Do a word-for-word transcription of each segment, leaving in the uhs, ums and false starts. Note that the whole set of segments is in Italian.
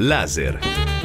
Laser.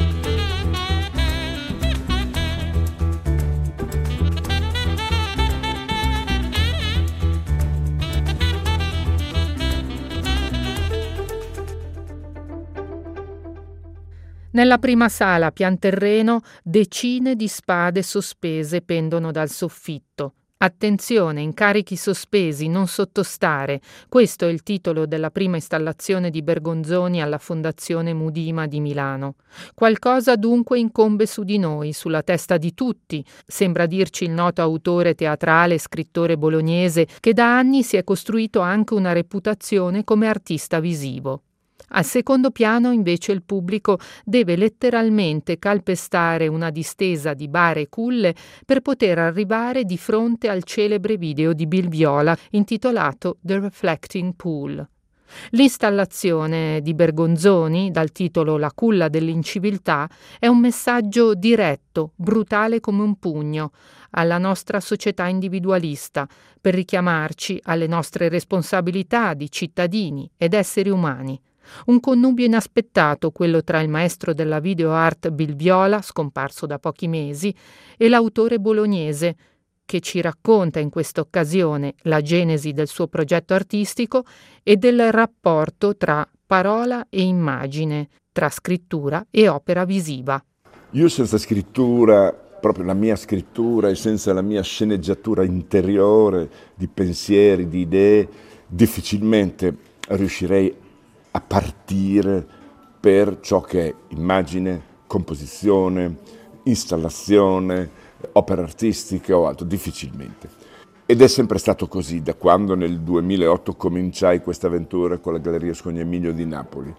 Nella prima sala, a pian terreno, decine di spade sospese pendono dal soffitto. Attenzione, incarichi sospesi, non sottostare. Questo è il titolo della prima installazione di Bergonzoni alla Fondazione Mudima di Milano. Qualcosa dunque incombe su di noi, sulla testa di tutti, sembra dirci il noto autore teatrale e scrittore bolognese che da anni si è costruito anche una reputazione come artista visivo. Al secondo piano invece il pubblico deve letteralmente calpestare una distesa di bare e culle per poter arrivare di fronte al celebre video di Bill Viola intitolato The Reflecting Pool. L'installazione di Bergonzoni, dal titolo La culla dell'inciviltà, è un messaggio diretto, brutale come un pugno, alla nostra società individualista, per richiamarci alle nostre responsabilità di cittadini ed esseri umani. Un connubio inaspettato quello tra il maestro della video art Bill Viola, scomparso da pochi mesi, e l'autore bolognese, che ci racconta in questa occasione la genesi del suo progetto artistico e del rapporto tra parola e immagine, tra scrittura e opera visiva. Io senza scrittura, proprio la mia scrittura, e senza la mia sceneggiatura interiore di pensieri, di idee, difficilmente riuscirei a partire per ciò che è immagine, composizione, installazione, opera artistica o altro, difficilmente. Ed è sempre stato così da quando nel duemilaotto cominciai questa avventura con la Galleria Scognamiglio di Napoli.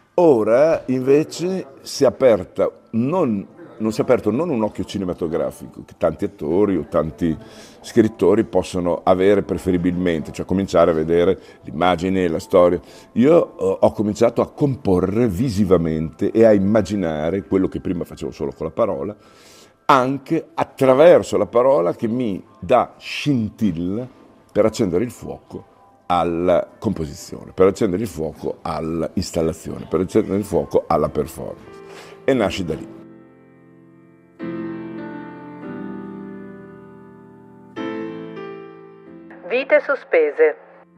Ora invece si è aperta non non si è aperto non un occhio cinematografico che tanti attori o tanti scrittori possono avere preferibilmente, cioè cominciare a vedere l'immagine, la storia. Io ho cominciato a comporre visivamente e a immaginare quello che prima facevo solo con la parola, anche attraverso la parola che mi dà scintilla per accendere il fuoco alla composizione, per accendere il fuoco all'installazione, per accendere il fuoco alla performance. E nasce da lì. Vite sospese.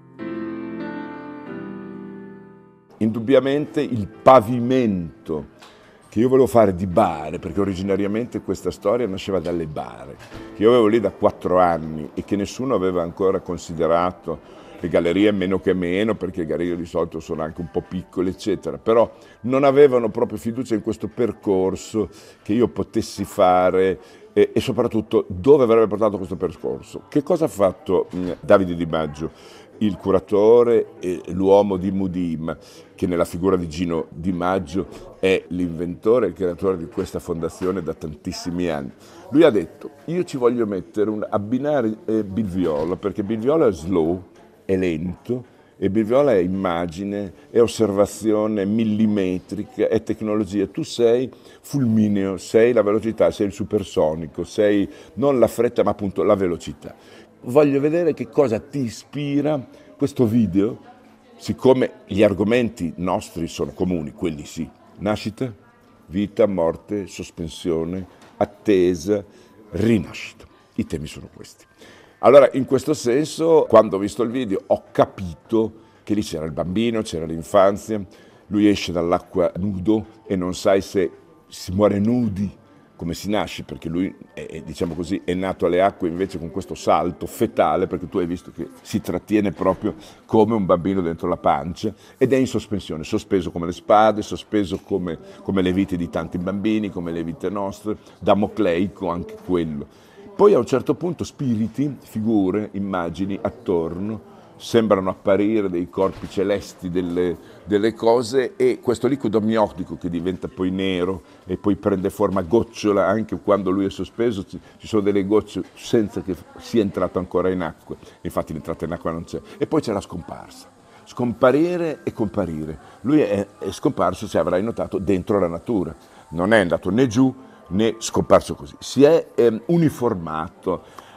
Indubbiamente il pavimento che io volevo fare di bare, perché originariamente questa storia nasceva dalle bare, che io avevo lì da quattro anni e che nessuno aveva ancora considerato, le gallerie meno che meno, perché le gallerie di solito sono anche un po' piccole, eccetera, però non avevano proprio fiducia in questo percorso che io potessi fare e, e soprattutto dove avrebbe portato questo percorso. Che cosa ha fatto mh, Davide Di Maggio, il curatore e l'uomo di Mudim, che nella figura di Gino Di Maggio è l'inventore e il creatore di questa fondazione da tantissimi anni? Lui ha detto: io ci voglio mettere un abbinare eh, Bill Viola, perché Bill Viola è slow, è lento, e Bill Viola è immagine, è osservazione millimetrica, è tecnologia. Tu sei fulmineo, sei la velocità, sei il supersonico, sei non la fretta ma appunto la velocità. Voglio vedere che cosa ti ispira questo video, siccome gli argomenti nostri sono comuni, quelli sì: nascita, vita, morte, sospensione, attesa, rinascita. I temi sono questi. Allora, in questo senso, quando ho visto il video, ho capito che lì c'era il bambino, c'era l'infanzia, lui esce dall'acqua nudo e non sai se si muore nudi, come si nasce, perché lui è, diciamo così, è nato alle acque invece con questo salto fetale, perché tu hai visto che si trattiene proprio come un bambino dentro la pancia, ed è in sospensione, sospeso come le spade, sospeso come, come le vite di tanti bambini, come le vite nostre, damocleico anche quello. Poi a un certo punto spiriti, figure, immagini attorno, sembrano apparire dei corpi celesti delle, delle cose, e questo liquido amniotico che diventa poi nero e poi prende forma gocciola anche quando lui è sospeso, ci, ci sono delle gocce senza che sia entrato ancora in acqua, infatti l'entrata in acqua non c'è, e poi c'è la scomparsa. Scomparire e comparire. Lui è, è scomparso, se avrai notato, dentro la natura, non è andato né giù né scomparso così, si è eh, uniformato,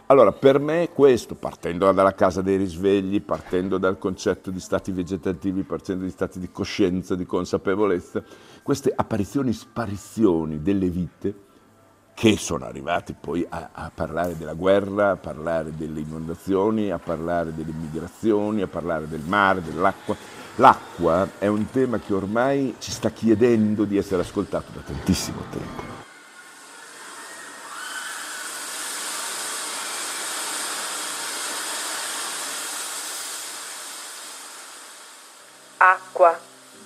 Allora, per me questo, partendo dalla casa dei risvegli, partendo dal concetto di stati vegetativi, partendo di stati di coscienza, di consapevolezza, queste apparizioni, sparizioni delle vite che sono arrivati poi a, a parlare della guerra, a parlare delle inondazioni, a parlare delle migrazioni, a parlare del mare, dell'acqua. L'acqua è un tema che ormai ci sta chiedendo di essere ascoltato da tantissimo tempo. Acqua.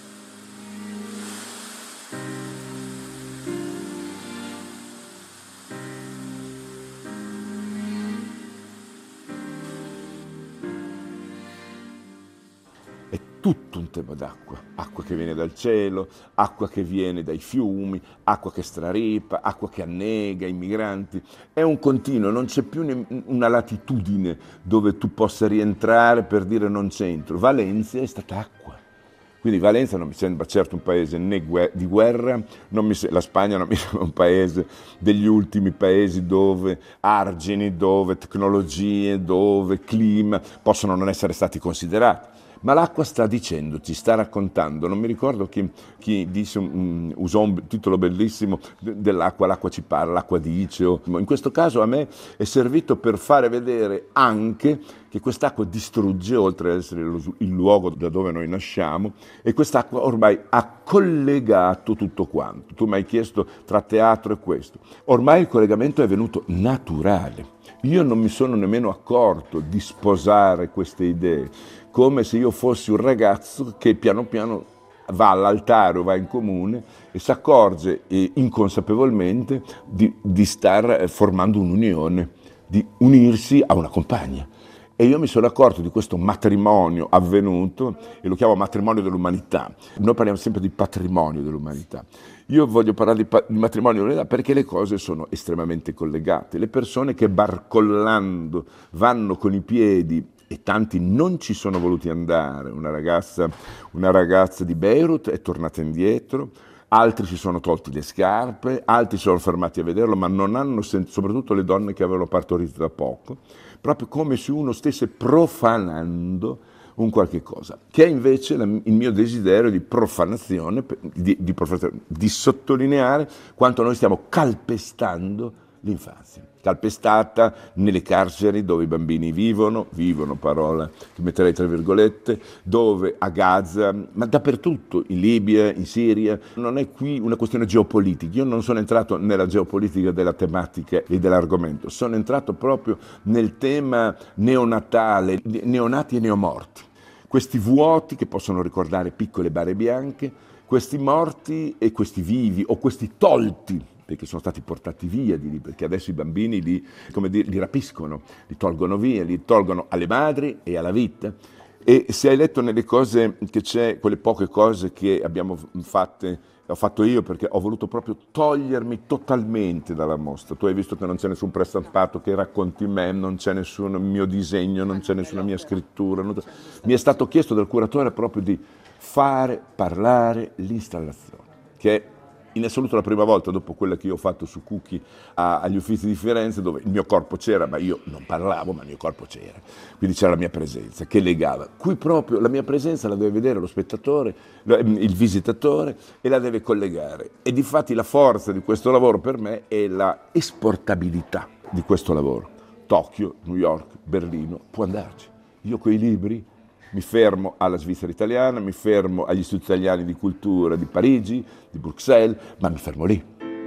È tutto un tema d'acqua, acqua che viene dal cielo, acqua che viene dai fiumi, acqua che straripa, acqua che annega i migranti. È un continuo, non c'è più una latitudine dove tu possa rientrare per dire non c'entro. Valencia è stata acqua. Quindi Valencia non mi sembra certo un paese né di guerra, non mi se- la Spagna non mi sembra un paese degli ultimi paesi dove argini, dove tecnologie, dove clima possono non essere stati considerati. Ma l'acqua sta dicendo, ci sta raccontando, non mi ricordo chi, chi disse, um, usò un titolo bellissimo dell'acqua, l'acqua ci parla, l'acqua dice, o, in questo caso a me è servito per fare vedere anche che quest'acqua distrugge, oltre ad essere lo, il luogo da dove noi nasciamo, e quest'acqua ormai ha collegato tutto quanto. Tu mi hai chiesto tra teatro e questo. Ormai il collegamento è venuto naturale. Io non mi sono nemmeno accorto di sposare queste idee, come se io fossi un ragazzo che piano piano va all'altare o va in comune e si accorge eh, inconsapevolmente di, di star formando un'unione, di unirsi a una compagna. E io mi sono accorto di questo matrimonio avvenuto, e lo chiamo matrimonio dell'umanità. Noi parliamo sempre di patrimonio dell'umanità. Io voglio parlare di, pa- di matrimonio dell'umanità perché le cose sono estremamente collegate. Le persone che barcollando vanno con i piedi, e tanti non ci sono voluti andare, una ragazza, una ragazza di Beirut è tornata indietro, altri si sono tolti le scarpe, altri si sono fermati a vederlo, ma non hanno sentito, soprattutto le donne che avevano partorito da poco, proprio come se uno stesse profanando un qualche cosa, che è invece la, il mio desiderio di profanazione, di, di, profanazione, di sottolineare quanto noi stiamo calpestando l'infanzia, calpestata nelle carceri dove i bambini vivono, vivono parola che metterei tra virgolette, dove a Gaza, ma dappertutto, in Libia, in Siria. Non è qui una questione geopolitica, io non sono entrato nella geopolitica della tematica e dell'argomento, sono entrato proprio nel tema neonatale, neonati e neomorti, questi vuoti che possono ricordare piccole bare bianche, questi morti e questi vivi o questi tolti, perché sono stati portati via di lì, perché adesso i bambini li, come dire, li rapiscono, li tolgono via, li tolgono alle madri e alla vita. E se hai letto nelle cose che c'è, quelle poche cose che abbiamo fatte, ho fatto io perché ho voluto proprio togliermi totalmente dalla mostra. Tu hai visto che non c'è nessun prestampato che racconti me, non c'è nessun mio disegno, non c'è nessuna mia scrittura. Non... Mi è stato chiesto dal curatore proprio di fare parlare l'installazione, che è in assoluto la prima volta dopo quella che io ho fatto su Cucchi a, agli Uffizi di Firenze, dove il mio corpo c'era, ma io non parlavo, ma il mio corpo c'era. Quindi c'era la mia presenza che legava. Qui proprio la mia presenza la deve vedere lo spettatore, il visitatore, e la deve collegare. E difatti la forza di questo lavoro per me è la esportabilità di questo lavoro. Tokyo, New York, Berlino, può andarci. Io coi libri mi fermo alla Svizzera italiana, mi fermo agli istituti italiani di cultura di Parigi, di Bruxelles, ma mi fermo lì.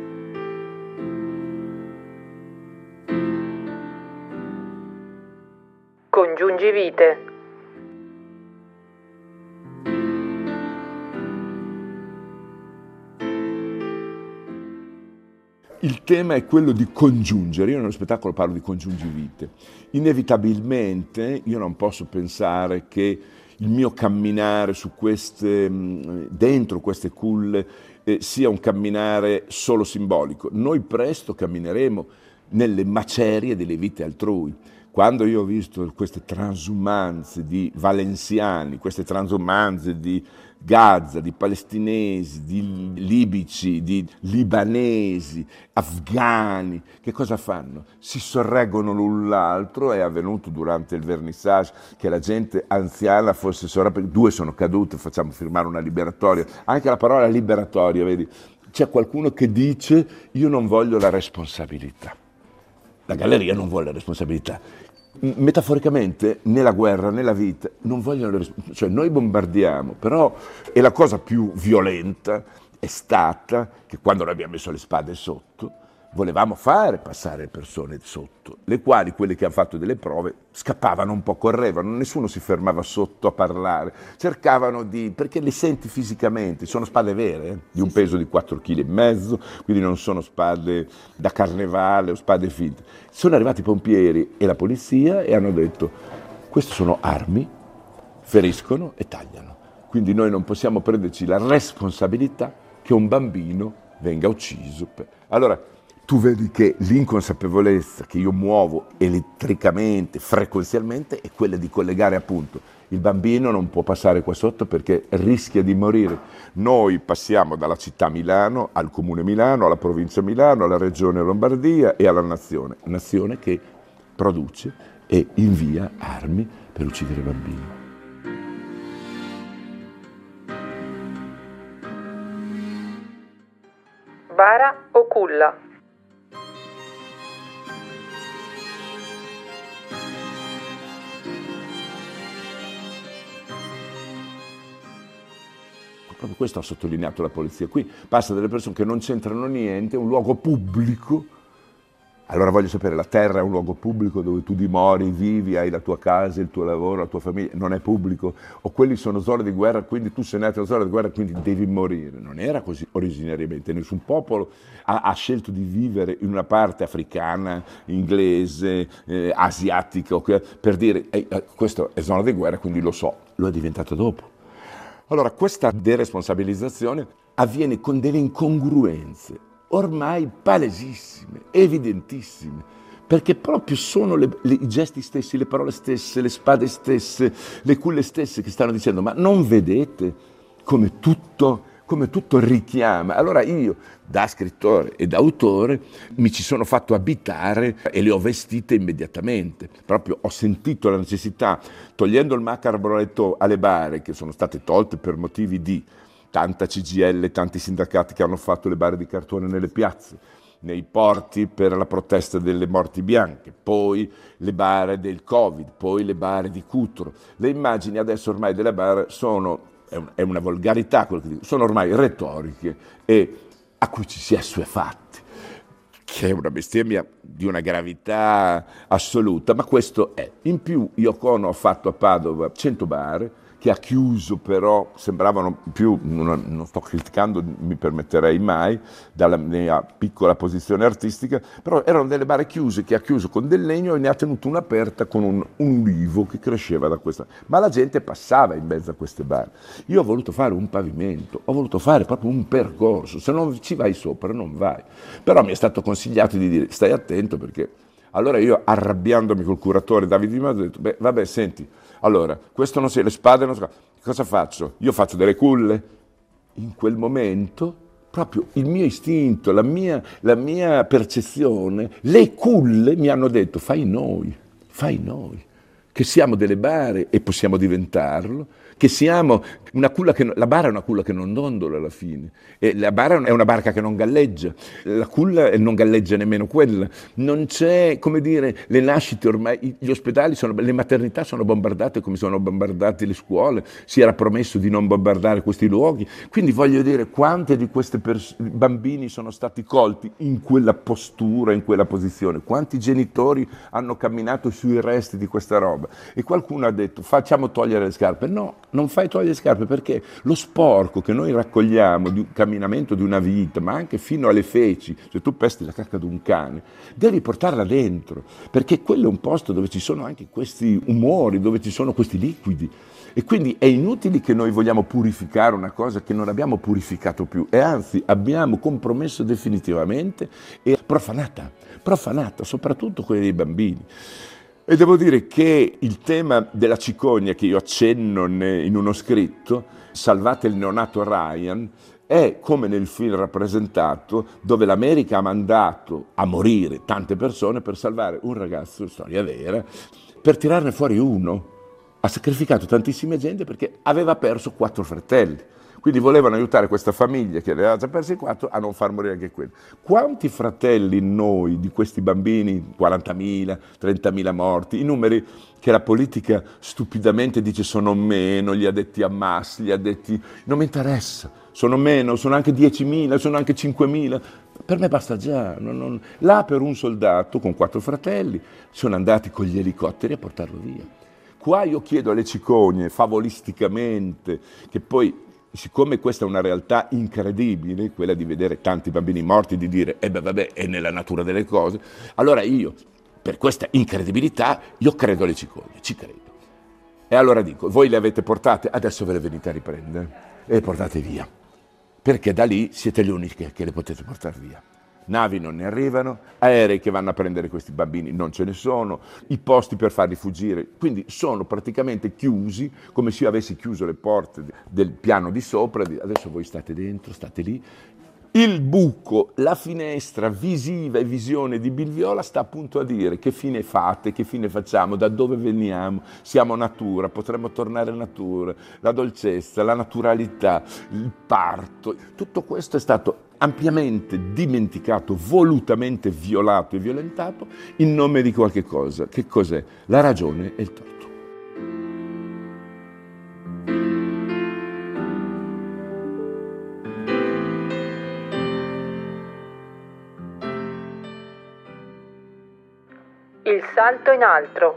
Congiungivite. Il tema è quello di congiungere, io nello spettacolo parlo di congiungivite. Inevitabilmente io non posso pensare che il mio camminare su queste, dentro queste culle eh, sia un camminare solo simbolico. Noi presto cammineremo nelle macerie delle vite altrui, Quando io ho visto queste transumanze di valenziani, queste transumanze di Gaza, di palestinesi, di libici, di libanesi, afghani, che cosa fanno? Si sorreggono l'un l'altro. È avvenuto durante il vernissage che la gente anziana fosse sorretta, due sono cadute, facciamo firmare una liberatoria. Anche la parola liberatoria, vedi, c'è qualcuno che dice io non voglio la responsabilità. La galleria non vuole la responsabilità. Metaforicamente, nella guerra, nella vita, non vogliono le responsabilità. Cioè noi bombardiamo, però, e la cosa più violenta è stata che quando noi abbiamo messo le spade sotto, volevamo fare passare le persone sotto, le quali, quelle che hanno fatto delle prove, scappavano un po', correvano, nessuno si fermava sotto a parlare, cercavano di, perché le senti fisicamente, sono spade vere, eh, di un peso di quattro chili e mezzo, quindi non sono spade da carnevale o spade finte. Sono arrivati i pompieri e la polizia e hanno detto, queste sono armi, feriscono e tagliano, quindi noi non possiamo prenderci la responsabilità che un bambino venga ucciso. Allora, tu vedi che l'inconsapevolezza che io muovo elettricamente, frequenzialmente, è quella di collegare appunto il bambino non può passare qua sotto perché rischia di morire. Noi passiamo dalla città Milano al comune Milano, alla provincia Milano, alla regione Lombardia e alla nazione, nazione che produce e invia armi per uccidere bambini. Bara o culla? Proprio questo ha sottolineato la polizia. Qui passa delle persone che non c'entrano niente, è un luogo pubblico. Allora voglio sapere, la terra è un luogo pubblico dove tu dimori, vivi, hai la tua casa, il tuo lavoro, la tua famiglia, non è pubblico? O quelli sono zone di guerra, quindi tu sei nato in zona di guerra, quindi devi morire. Non era così originariamente, nessun popolo ha, ha scelto di vivere in una parte africana, inglese, eh, asiatica, per dire, eh, questo è zona di guerra, quindi lo so, lo è diventato dopo. Allora, questa deresponsabilizzazione avviene con delle incongruenze ormai palesissime, evidentissime, perché proprio sono le, le, i gesti stessi, le parole stesse, le spade stesse, le culle stesse che stanno dicendo ma non vedete come tutto, come tutto richiama? Allora io, da scrittore e da autore, mi ci sono fatto abitare e le ho vestite immediatamente. Proprio ho sentito la necessità, togliendo il macabro alle bare, che sono state tolte per motivi di tanta C G I L, tanti sindacati che hanno fatto le bare di cartone nelle piazze, nei porti per la protesta delle morti bianche, poi le bare del Covid, poi le bare di Cutro. Le immagini adesso ormai delle bare sono, è una volgarità quello che dico, sono ormai retoriche e a cui ci si è assuefatti, che è una bestemmia di una gravità assoluta, ma questo è. In più Yoko Ono ha fatto a Padova cento bare, che ha chiuso però, sembravano più, non, non sto criticando, mi permetterei mai, dalla mia piccola posizione artistica, però erano delle bare chiuse, che ha chiuso con del legno e ne ha tenuto una aperta con un, un ulivo che cresceva da questa. Ma la gente passava in mezzo a queste bare. Io ho voluto fare un pavimento, ho voluto fare proprio un percorso, se non ci vai sopra non vai. Però mi è stato consigliato di dire, stai attento perché... Allora io, arrabbiandomi col curatore Davide Di Maggio, ho detto, beh, vabbè, senti, allora, questo non si, le spade non si... Cosa faccio? Io faccio delle culle? In quel momento, proprio il mio istinto, la mia, la mia percezione, le culle mi hanno detto, fai noi, fai noi, che siamo delle bare e possiamo diventarlo, che siamo una culla che la bara è una culla che non dondola alla fine e la bara è una barca che non galleggia, la culla non galleggia nemmeno quella, non c'è, come dire, le nascite ormai, gli ospedali sono, le maternità sono bombardate come sono bombardate le scuole, si era promesso di non bombardare questi luoghi, quindi voglio dire quante di questi pers- bambini sono stati colti in quella postura, in quella posizione, quanti genitori hanno camminato sui resti di questa roba e qualcuno ha detto facciamo togliere le scarpe, no, non fai togliere le scarpe perché lo sporco che noi raccogliamo di un camminamento di una vita, ma anche fino alle feci, se tu pesti la cacca di un cane, devi portarla dentro, perché quello è un posto dove ci sono anche questi umori, dove ci sono questi liquidi. E quindi è inutile che noi vogliamo purificare una cosa che non abbiamo purificato più e anzi abbiamo compromesso definitivamente e profanata, profanata, soprattutto quella dei bambini. E devo dire che il tema della cicogna, che io accenno in uno scritto, Salvate il neonato Ryan, è come nel film rappresentato, dove l'America ha mandato a morire tante persone per salvare un ragazzo, storia vera, per tirarne fuori uno. Ha sacrificato tantissima gente perché aveva perso quattro fratelli. Quindi volevano aiutare questa famiglia che aveva già persi quattro a non far morire anche quelli. Quanti fratelli noi di questi bambini, quarantamila, trentamila morti, i numeri che la politica stupidamente dice sono meno, gli addetti a Hamas, gli addetti... non mi interessa, sono meno, sono anche diecimila, sono anche cinquemila, per me basta già. Non, non... Là per un soldato con quattro fratelli sono andati con gli elicotteri a portarlo via. Qua io chiedo alle cicogne, favolisticamente, che poi... siccome questa è una realtà incredibile, quella di vedere tanti bambini morti, di dire, eh beh vabbè, è nella natura delle cose, allora io, per questa incredibilità, io credo alle cicogne, ci credo. E allora dico, voi le avete portate, adesso ve le venite a riprendere e le portate via, perché da lì siete gli unici che, che le potete portare via. Navi non ne arrivano, aerei che vanno a prendere questi bambini non ce ne sono, i posti per farli fuggire, quindi sono praticamente chiusi, come se io avessi chiuso le porte del piano di sopra, adesso voi state dentro, state lì. Il buco, la finestra visiva e visione di Bilviola sta appunto a dire che fine fate, che fine facciamo, da dove veniamo, siamo natura, potremmo tornare natura, la dolcezza, la naturalità, il parto, tutto questo è stato ampiamente dimenticato, volutamente violato e violentato in nome di qualche cosa. Che cos'è? La ragione e il torto. Il salto in alto.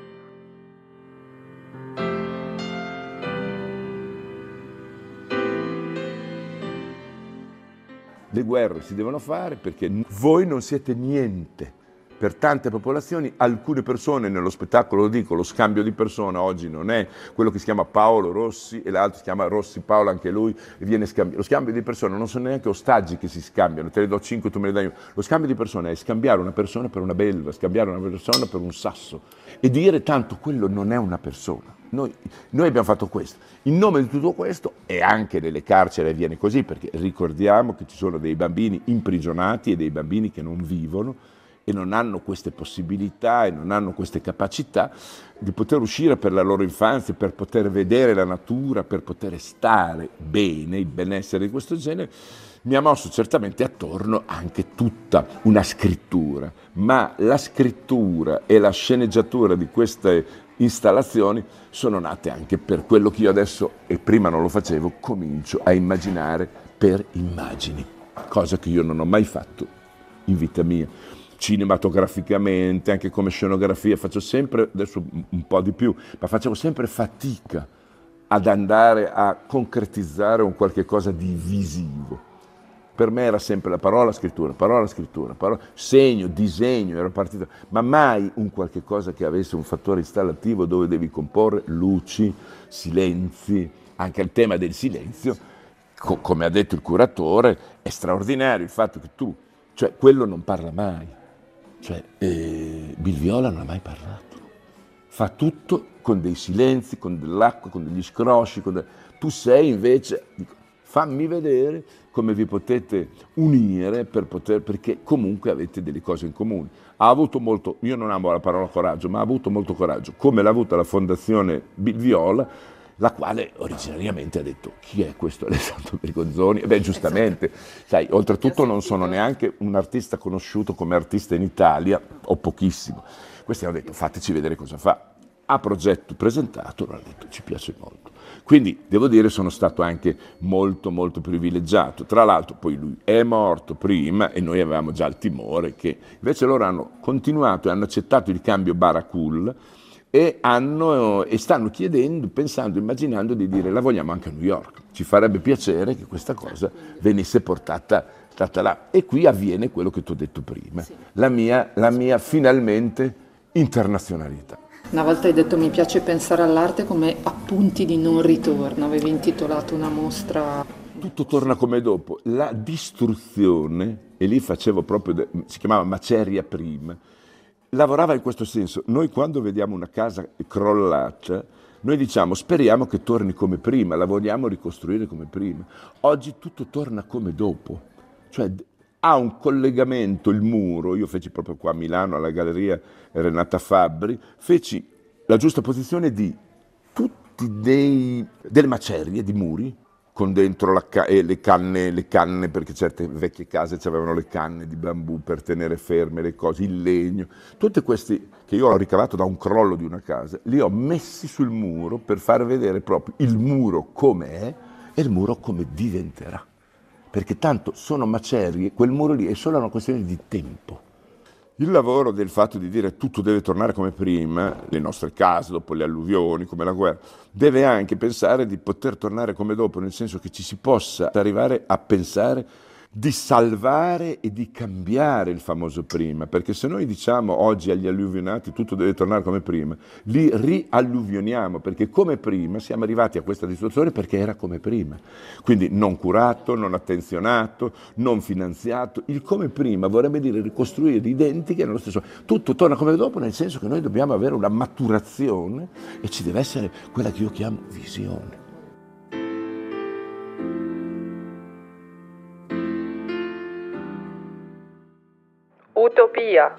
Le guerre si devono fare perché voi non siete niente. Per tante popolazioni, alcune persone, nello spettacolo lo dico, lo scambio di persone oggi non è quello che si chiama Paolo Rossi e l'altro si chiama Rossi Paolo, anche lui, e viene scambiato. Lo scambio di persone non sono neanche ostaggi che si scambiano, te ne do cinque, tu me ne dai uno. Lo scambio di persone è scambiare una persona per una belva, scambiare una persona per un sasso e dire tanto quello non è una persona. Noi, noi abbiamo fatto questo. In nome di tutto questo, e anche nelle carceri avviene così, perché ricordiamo che ci sono dei bambini imprigionati e dei bambini che non vivono, e non hanno queste possibilità e non hanno queste capacità di poter uscire per la loro infanzia, per poter vedere la natura, per poter stare bene, il benessere di questo genere, mi ha mosso certamente attorno anche tutta una scrittura, ma la scrittura e la sceneggiatura di queste installazioni sono nate anche per quello che io adesso, e prima non lo facevo, comincio a immaginare per immagini, cosa che io non ho mai fatto in vita mia. Cinematograficamente, anche come scenografia, faccio sempre, adesso un po' di più, ma facevo sempre fatica ad andare a concretizzare un qualche cosa di visivo. Per me era sempre la parola, scrittura, parola, scrittura, parola, segno, disegno, ero partito, ma mai un qualche cosa che avesse un fattore installativo dove devi comporre luci, silenzi, anche il tema del silenzio, co- come ha detto il curatore, è straordinario il fatto che tu, cioè quello non parla mai. Cioè, eh, Bilviola non ha mai parlato, fa tutto con dei silenzi, con dell'acqua, con degli scrosci, con de... tu sei invece, dico, fammi vedere come vi potete unire per poter, perché comunque avete delle cose in comune. Ha avuto molto, io non amo la parola coraggio, ma ha avuto molto coraggio, come l'ha avuta la Fondazione Bilviola, la quale originariamente ha detto chi è questo Alessandro Bergonzoni? E beh, giustamente, sai, oltretutto non sono neanche un artista conosciuto come artista in Italia, o pochissimo. Questi hanno detto fateci vedere cosa fa. A progetto presentato, hanno detto ci piace molto. Quindi devo dire sono stato anche molto molto privilegiato. Tra l'altro poi lui è morto prima e noi avevamo già il timore che invece loro hanno continuato e hanno accettato il cambio Barakul, e, hanno, e stanno chiedendo, pensando, immaginando di dire la vogliamo anche a New York. Ci farebbe piacere che questa cosa venisse portata, portata là. E qui avviene quello che ti ho detto prima, la mia, la mia finalmente internazionalità. Una volta hai detto mi piace pensare all'arte come appunti di non ritorno, avevi intitolato una mostra. Tutto torna come dopo, la distruzione, e lì facevo proprio, si chiamava Maceria Prima, lavorava in questo senso. Noi quando vediamo una casa crollata, noi diciamo speriamo che torni come prima, la vogliamo ricostruire come prima. Oggi tutto torna come dopo, cioè ha un collegamento il muro. Io feci proprio qua a Milano, alla Galleria Renata Fabbri, feci la giusta posizione di tutti dei, delle macerie di muri, con dentro la ca- eh, le, canne, le canne, perché certe vecchie case avevano le canne di bambù per tenere ferme le cose, il legno, tutti questi che io ho ricavato da un crollo di una casa, li ho messi sul muro per far vedere proprio il muro come è e il muro come diventerà, perché tanto sono macerie, quel muro lì è solo una questione di tempo. Il lavoro del fatto di dire tutto deve tornare come prima, le nostre case dopo le alluvioni, come la guerra, deve anche pensare di poter tornare come dopo, nel senso che ci si possa arrivare a pensare di salvare e di cambiare il famoso prima, perché se noi diciamo oggi agli alluvionati tutto deve tornare come prima, li rialluvioniamo, perché come prima siamo arrivati a questa situazione perché era come prima, quindi non curato, non attenzionato, non finanziato. Il come prima vorrebbe dire ricostruire identiche nello stesso, tutto torna come dopo, nel senso che noi dobbiamo avere una maturazione e ci deve essere quella che io chiamo visione. Utopia.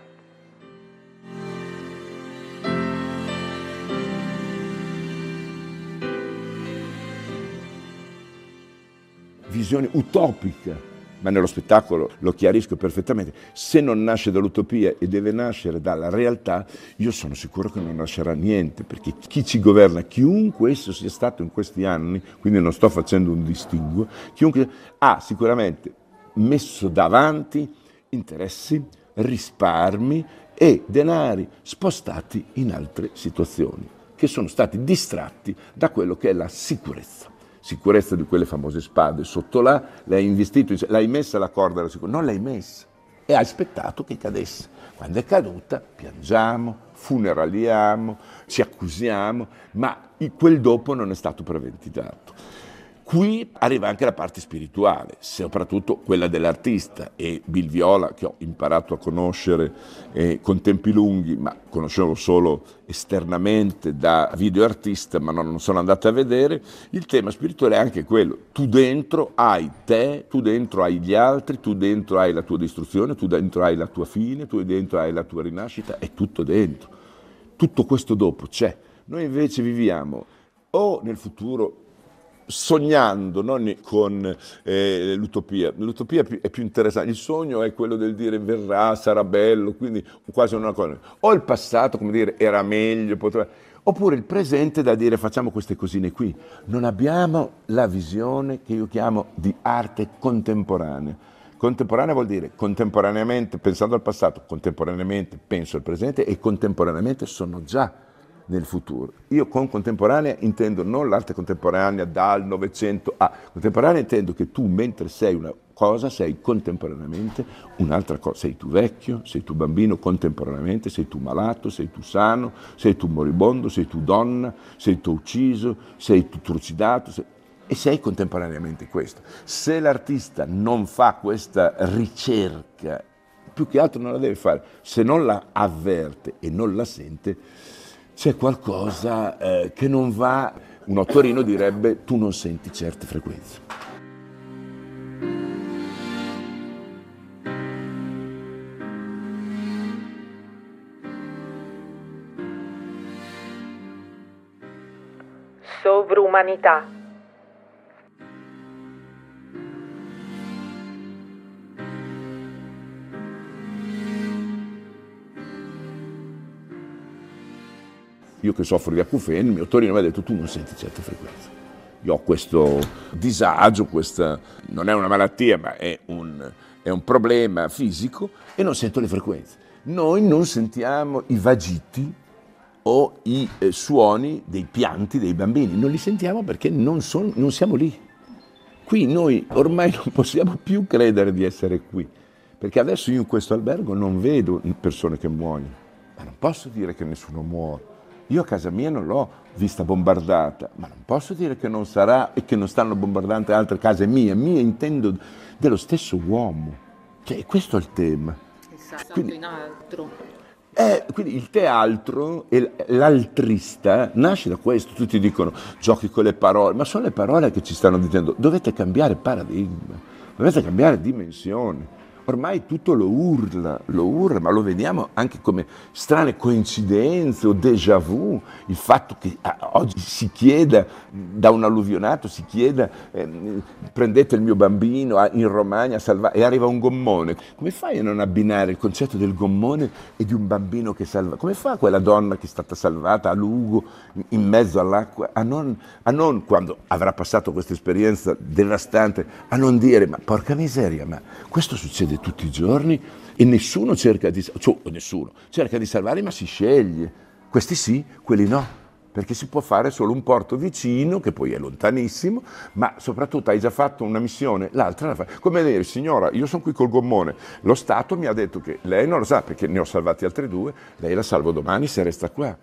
Visione utopica, ma nello spettacolo lo chiarisco perfettamente. Se non nasce dall'utopia e deve nascere dalla realtà, io sono sicuro che non nascerà niente, perché chi ci governa, chiunque esso sia stato in questi anni, quindi non sto facendo un distinguo, chiunque ha sicuramente messo davanti interessi, risparmi e denari spostati in altre situazioni, che sono stati distratti da quello che è la sicurezza. Sicurezza di quelle famose spade sotto là, l'hai investito, l'hai messa la corda della sicurezza, non l'hai messa e hai aspettato che cadesse. Quando è caduta piangiamo, funeraliamo, ci accusiamo, ma quel dopo non è stato preventivato. Qui arriva anche la parte spirituale, soprattutto quella dell'artista, e Bill Viola, che ho imparato a conoscere eh, con tempi lunghi, ma conoscevo solo esternamente da videoartista, ma non sono andato a vedere. Il tema spirituale è anche quello: tu dentro hai te, tu dentro hai gli altri, tu dentro hai la tua distruzione, tu dentro hai la tua fine, tu dentro hai la tua rinascita, è tutto dentro. Tutto questo dopo c'è. Noi invece viviamo o nel futuro sognando, non con eh, l'utopia. L'utopia è più, è più interessante, il sogno è quello del dire verrà, sarà bello, quindi quasi una cosa. O il passato, come dire, era meglio, poteva... oppure il presente da dire facciamo queste cosine qui. Non abbiamo la visione che io chiamo di arte contemporanea. Contemporanea vuol dire contemporaneamente, pensando al passato, contemporaneamente penso al presente e contemporaneamente sono già nel futuro. Io con contemporanea intendo non l'arte contemporanea dal Novecento a... Contemporanea intendo che tu mentre sei una cosa sei contemporaneamente un'altra cosa. Sei tu vecchio, sei tu bambino contemporaneamente, sei tu malato, sei tu sano, sei tu moribondo, sei tu donna, sei tu ucciso, sei tu trucidato, sei... e sei contemporaneamente questo. Se l'artista non fa questa ricerca, più che altro non la deve fare, se non la avverte e non la sente, c'è qualcosa eh, che non va. Un autorino direbbe tu non senti certe frequenze. Sovrumanità. Io che soffro di acufene, il mio Torino mi ha detto tu non senti certe frequenze. Io ho questo disagio, questa non è una malattia ma è un, è un problema fisico e non sento le frequenze. Noi non sentiamo i vagiti o i eh, suoni dei pianti dei bambini, non li sentiamo perché non, son, non siamo lì. Qui noi ormai non possiamo più credere di essere qui, perché adesso io in questo albergo non vedo persone che muoiono, ma non posso dire che nessuno muore. Io a casa mia non l'ho vista bombardata, ma non posso dire che non sarà e che non stanno bombardando altre case mie. Mie intendo dello stesso uomo. Cioè, questo è il tema. È stato Quindi, in altro. Eh, quindi il teatro e l'altrista nasce da questo. Tutti dicono giochi con le parole, ma sono le parole che ci stanno dicendo dovete cambiare paradigma, dovete cambiare dimensione. Ormai tutto lo urla, lo urla, ma lo vediamo anche come strane coincidenze o déjà vu, il fatto che ah, oggi si chieda da un alluvionato, si chieda eh, prendete il mio bambino a, in Romagna salva, e arriva un gommone. Come fai a non abbinare il concetto del gommone e di un bambino che salva? Come fa quella donna che è stata salvata a Lugo in mezzo all'acqua a non, a non quando avrà passato questa esperienza devastante, a non dire ma porca miseria, ma questo succede tutti i giorni e nessuno cerca di, cioè, nessuno cerca di salvarli, ma si sceglie. Questi sì, quelli no, perché si può fare solo un porto vicino, che poi è lontanissimo, ma soprattutto hai già fatto una missione, l'altra la fai. Come dire, signora, io sono qui col gommone, lo Stato mi ha detto che lei non lo sa, perché ne ho salvati altri due, lei la salvo domani se resta qua.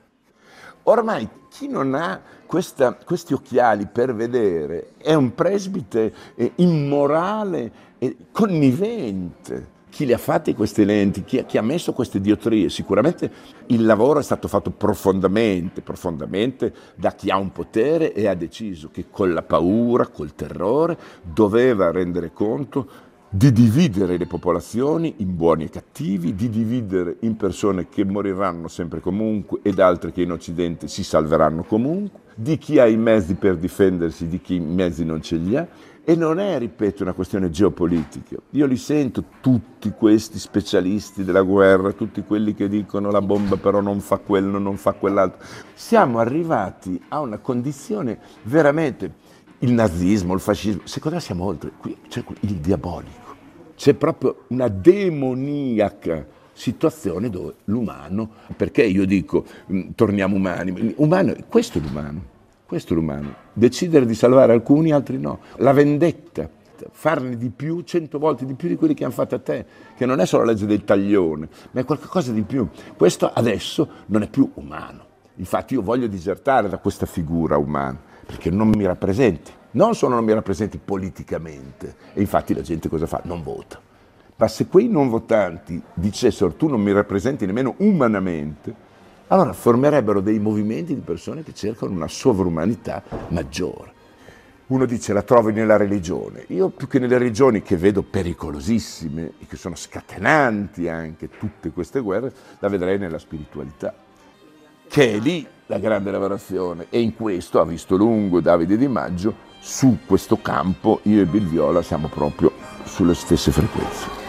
Ormai chi non ha questa, questi occhiali per vedere è un presbite eh, immorale e connivente. Chi le ha fatte queste lenti, chi ha, chi ha messo queste diotrie, sicuramente il lavoro è stato fatto profondamente, profondamente da chi ha un potere e ha deciso che con la paura, col terrore, doveva rendere conto di dividere le popolazioni in buoni e cattivi, di dividere in persone che moriranno sempre comunque ed altre che in Occidente si salveranno comunque, di chi ha i mezzi per difendersi, di chi i mezzi non ce li ha. E non è, ripeto, una questione geopolitica. Io li sento tutti questi specialisti della guerra, tutti quelli che dicono la bomba però non fa quello, non fa quell'altro. Siamo arrivati a una condizione veramente... Il nazismo, il fascismo, secondo me siamo oltre, qui c'è il diabolico, c'è proprio una demoniaca situazione dove l'umano, perché io dico torniamo umani, umano, questo è l'umano, questo è l'umano, decidere di salvare alcuni, altri no, la vendetta, farne di più, cento volte di più di quelli che hanno fatto a te, che non è solo la legge del taglione, ma è qualcosa di più, questo adesso non è più umano, infatti io voglio disertare da questa figura umana, perché non mi rappresenti, non solo non mi rappresenti politicamente, e infatti la gente cosa fa? Non vota. Ma se quei non votanti dicessero tu non mi rappresenti nemmeno umanamente, allora formerebbero dei movimenti di persone che cercano una sovrumanità maggiore. Uno dice la trovi nella religione, io più che nelle religioni che vedo pericolosissime e che sono scatenanti anche tutte queste guerre, la vedrei nella spiritualità, che è lì la grande lavorazione, e in questo ha visto lungo Davide Di Maggio, su questo campo io e Bill Viola siamo proprio sulle stesse frequenze.